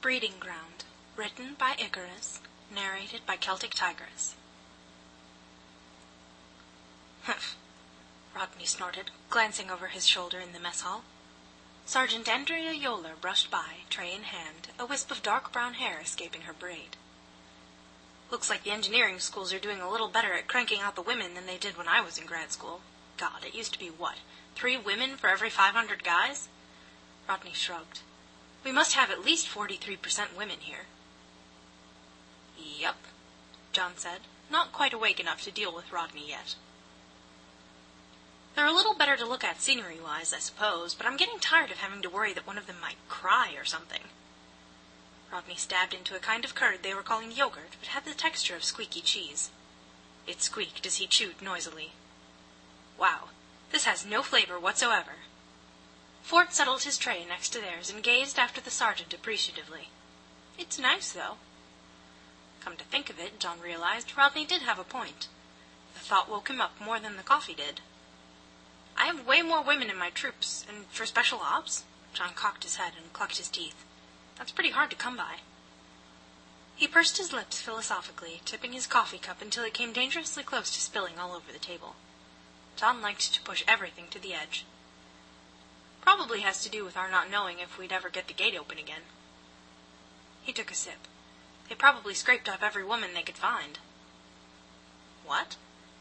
Breeding Ground, written by Icarus, narrated by Celtic Tigress. Humph, Rodney snorted, glancing over his shoulder in the mess hall. Sergeant Andrea Yoler brushed by, tray in hand, a wisp of dark brown hair escaping her braid. Looks like the engineering schools are doing a little better at cranking out the women than they did when I was in grad school. God, it used to be, 3 women for every 500 guys? Rodney shrugged. We must have at least 43% women here. Yep, John said, not quite awake enough to deal with Rodney yet. They're a little better to look at scenery-wise, I suppose, but I'm getting tired of having to worry that one of them might cry or something. Rodney stabbed into a kind of curd they were calling yogurt, but had the texture of squeaky cheese. It squeaked as he chewed noisily. Wow, this has no flavor whatsoever. Fort settled his tray next to theirs and gazed after the sergeant appreciatively. It's nice, though. Come to think of it, John realized, Rodney did have a point. The thought woke him up more than the coffee did. I have way more women in my troops, and for special ops? John cocked his head and clucked his teeth. That's pretty hard to come by. He pursed his lips philosophically, tipping his coffee cup until it came dangerously close to spilling all over the table. John liked to push everything to the edge. Probably has to do with our not knowing if we'd ever get the gate open again. He took a sip. They probably scraped off every woman they could find. What?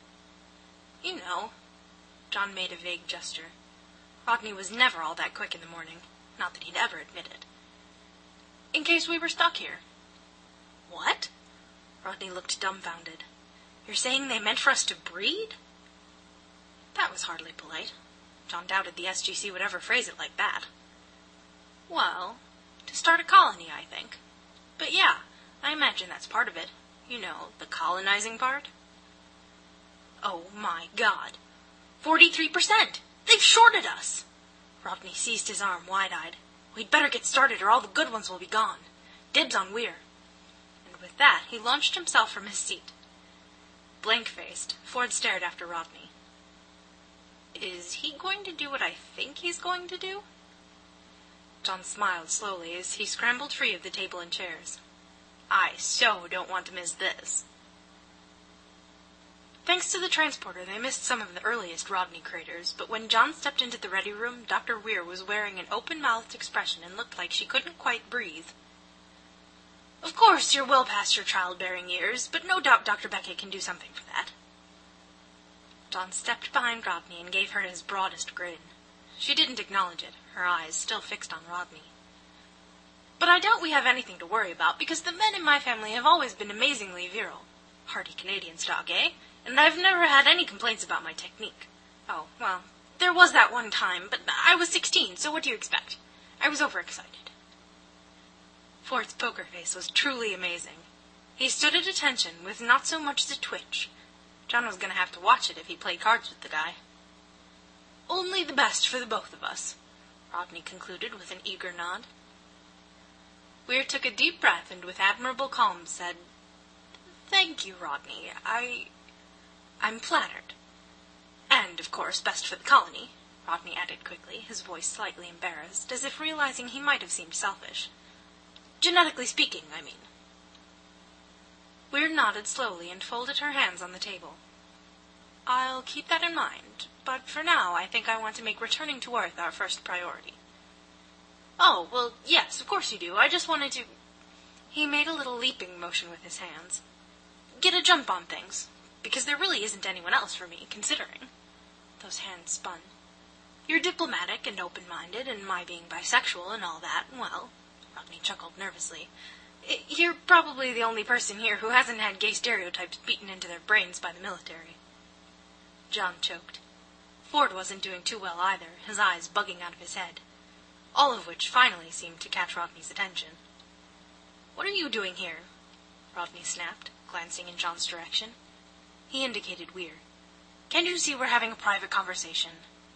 You know. John made a vague gesture. Rodney was never all that quick in the morning. Not that he'd ever admit it. In case we were stuck here. What? Rodney looked dumbfounded. You're saying they meant for us to breed? That was hardly polite. John doubted the SGC would ever phrase it like that. Well, to start a colony, I think. But yeah, I imagine that's part of it. You know, the colonizing part. Oh my God. 43%! They've shorted us! Rodney seized his arm, wide-eyed. We'd better get started or all the good ones will be gone. Dibs on Weir. And with that, he launched himself from his seat. Blank-faced, Ford stared after Rodney. Is he going to do what I think he's going to do? John smiled slowly as he scrambled free of the table and chairs. I so don't want to miss this. Thanks to the transporter, they missed some of the earliest Rodney craters, but when John stepped into the ready room, Dr. Weir was wearing an open-mouthed expression and looked like she couldn't quite breathe. Of course, you're well past your childbearing years, but no doubt Dr. Beckett can do something for that. John stepped behind Rodney and gave her his broadest grin. She didn't acknowledge it, her eyes still fixed on Rodney. But I doubt we have anything to worry about, because the men in my family have always been amazingly virile. Hearty Canadian stock, eh? And I've never had any complaints about my technique. Oh, well, there was that one time, but I was 16, so what do you expect? I was overexcited. Ford's poker face was truly amazing. He stood at attention with not so much as a twitch. John was going to have to watch it if he played cards with the guy. Only the best for the both of us, Rodney concluded with an eager nod. Weir took a deep breath and with admirable calm said, Thank you, Rodney. I'm flattered. And, of course, best for the colony, Rodney added quickly, his voice slightly embarrassed, as if realizing he might have seemed selfish. Genetically speaking, I mean. Weir nodded slowly and folded her hands on the table. I'll keep that in mind, but for now I think I want to make returning to Earth our first priority. Oh, well, yes, of course you do. I just wanted to... He made a little leaping motion with his hands. Get a jump on things, because there really isn't anyone else for me, considering. Those hands spun. You're diplomatic and open-minded, and my being bisexual and all that, well, Rodney chuckled nervously. You're probably the only person here who hasn't had gay stereotypes beaten into their brains by the military. John choked. Ford wasn't doing too well either, his eyes bugging out of his head. All of which finally seemed to catch Rodney's attention. What are you doing here? Rodney snapped, glancing in John's direction. He indicated Weir. Can't you see we're having a private conversation?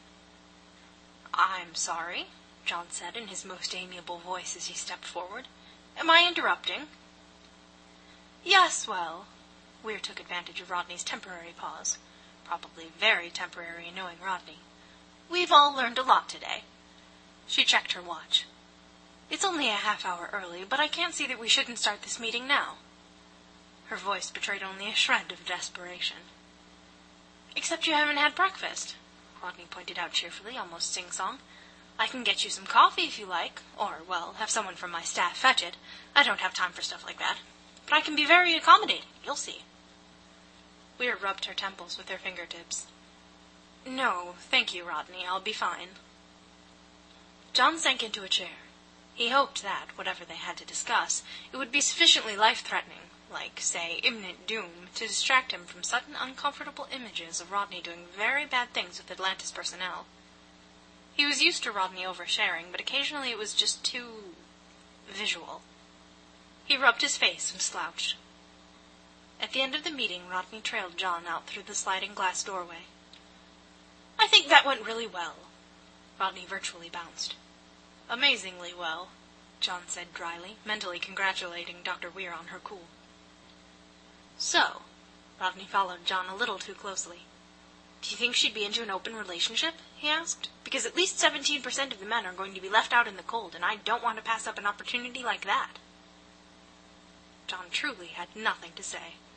I'm sorry, John said in his most amiable voice as he stepped forward. Am I interrupting? Yes, well, Weir took advantage of Rodney's temporary pause. Probably very temporary, knowing Rodney. We've all learned a lot today. She checked her watch. It's only a half-hour early, but I can't see that we shouldn't start this meeting now." Her voice betrayed only a shred of desperation. "Except you haven't had breakfast," Rodney pointed out cheerfully, almost sing-song. "I can get you some coffee if you like, or, well, have someone from my staff fetch it. I don't have time for stuff like that. But I can be very accommodating, you'll see." Weir rubbed her temples with her fingertips. "No, thank you, Rodney, I'll be fine." John sank into a chair. He hoped that, whatever they had to discuss, it would be sufficiently life-threatening, like, say, imminent doom, to distract him from sudden uncomfortable images of Rodney doing very bad things with Atlantis personnel. He was used to Rodney oversharing, but occasionally it was just too visual. He rubbed his face and slouched. At the end of the meeting, Rodney trailed John out through the sliding glass doorway. "I think that went really well." Rodney virtually bounced. "Amazingly well," John said dryly, mentally congratulating Dr. Weir on her cool. "So," Rodney followed John a little too closely, "do you think she'd be into an open relationship?" he asked. "Because at least 17% of the men are going to be left out in the cold, and I don't want to pass up an opportunity like that." John truly had nothing to say.